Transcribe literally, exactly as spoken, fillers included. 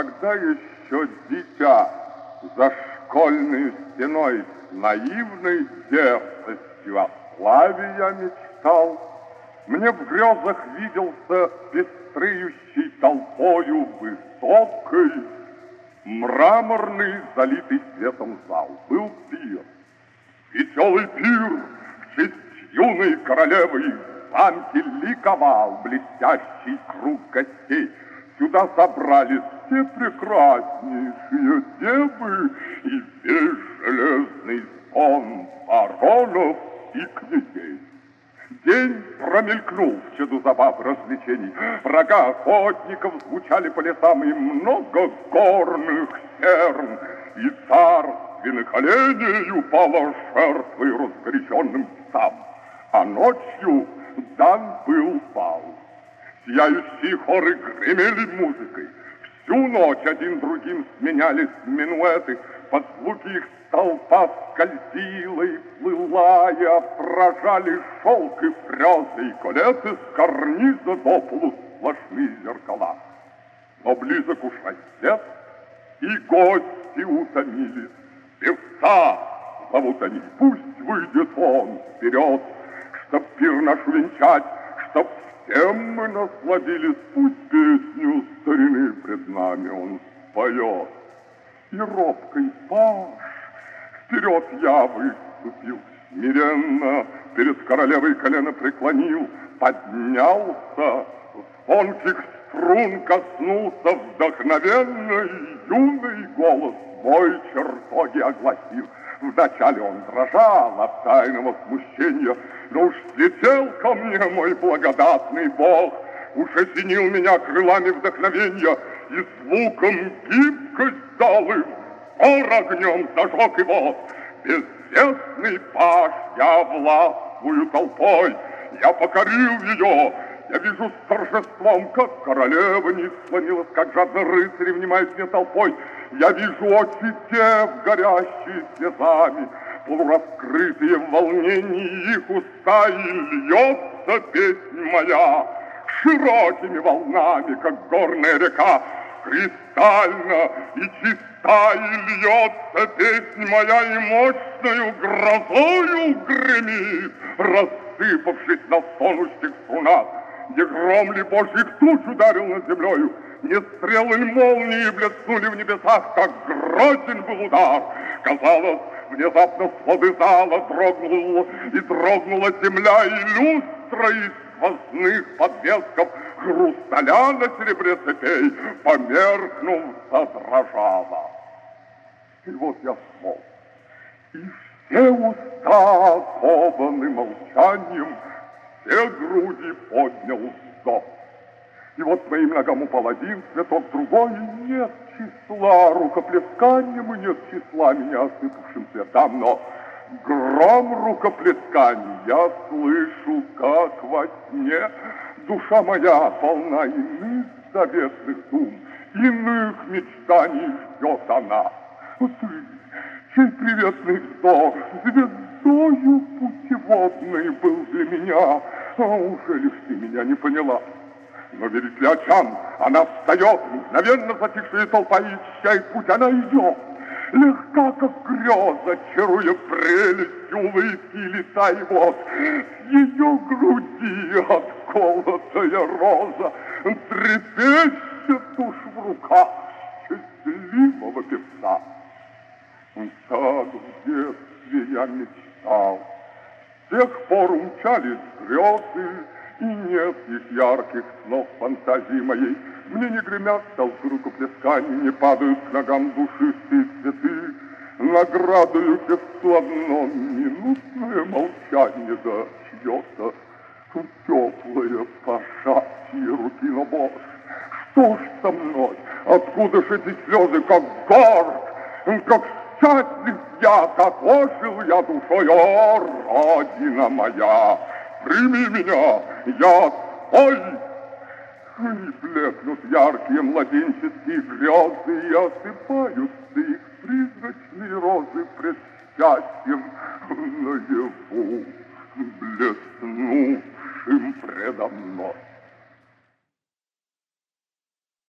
когда еще дитя за школьной стеной с наивной дерзостью о славе я мечтал, мне в грезах виделся пестреющий толпою высокой, мраморный, залитый светом зал. Был пир, веселый пир в честь юной королевы. В замке ликовал блестящий круг гостей. Сюда собрались все прекраснейшие девы и весь железный сон баронов и князей. День промелькнул в чаду забав развлечений. Рога охотников звучали по лесам, и много горных серн, и царственных оленей упало жертвой разгоряченным псам. А ночью дан был бал. Сияющие хоры гремели музыкой. Всю ночь один другим сменялись минуэты. Под звуки их толпа скользила и плыла, и отражали шелк и фрезы, и колеты с карниза до полу сплошные зеркала. Но близок уж рассвет, и гости утомились. Певца зовут они, пусть выйдет он вперед, чтоб пир наш венчать, чтоб всем мы насладились, пусть песню старины пред нами он споет. И робкой паж вперед я выступил, смиренно перед королевой колено преклонил, поднялся, звонких струн коснулся вдохновенно, и юный голос мой чертоги огласил. Вначале он дрожал от тайного смущения, но уж слетел ко мне мой благодатный Бог, уж осенил меня крылами вдохновения, и звуком гибкость дал, и взор огнем зажег его. Безвестный паж, я властвую толпой, я покорил ее. Я вижу с торжеством, как королева не склонилась, как жадно рыцари внимают мне толпой. Я вижу очи дев, горящие слезами, полураскрытые в волнении их уста, и льется песнь моя широкими волнами, как горная река, кристально и чиста, и льется песнь моя, и мощною грозою гремит, рассыпавшись на стонущих струнах. Не гром ли Божьих туч ударил над землею, не стрелы ли молнии блеснули в небесах, как грозен был удар. Казалось, внезапно своды зала дрогнула, и дрогнула земля, и люстра из сквозных подвесков хрусталя на серебре цепей, померкнув, задрожала. И вот я смолк, и все уста скованы молчанием, все груди поднял вздох. И вот моим ногам упал один цветок, другой, и нет числа рукоплесканием, и нет числа меня осыпавшим цветам, но гром рукоплесканий я слышу, как во сне. Душа моя полна иных заветных дум, иных мечтаний ждет она. Вот ты, чей приветный вздох звездою путеводной был для меня, а уже лишь ты меня не поняла. Но верить ли очам, она встает, мгновенно затихшая толпа, и исчает путь, она идет. Легка, как греза, чаруя прелестью улыбки лица, и вот с ее груди отколотая роза трепещет уж в руках счастливого певца. Так в детстве я мечтал, с тех пор умчались грезы, и нет их ярких снов фантазии моей. Мне не гремят толпы рукоплесканий, не падают к ногам душистые цветы. Наградою певцу одно минутное молчание, да чье-то теплое пожатие руки. Но, Боже, что ж со мной? Откуда ж эти слезы, как горд, как счастлив я, как ожил я душой, о, Родина моя! Прими меня, я твой! И блекнут яркие младенческие грезы, и осыпаются их призрачные розы пред счастьем наяву.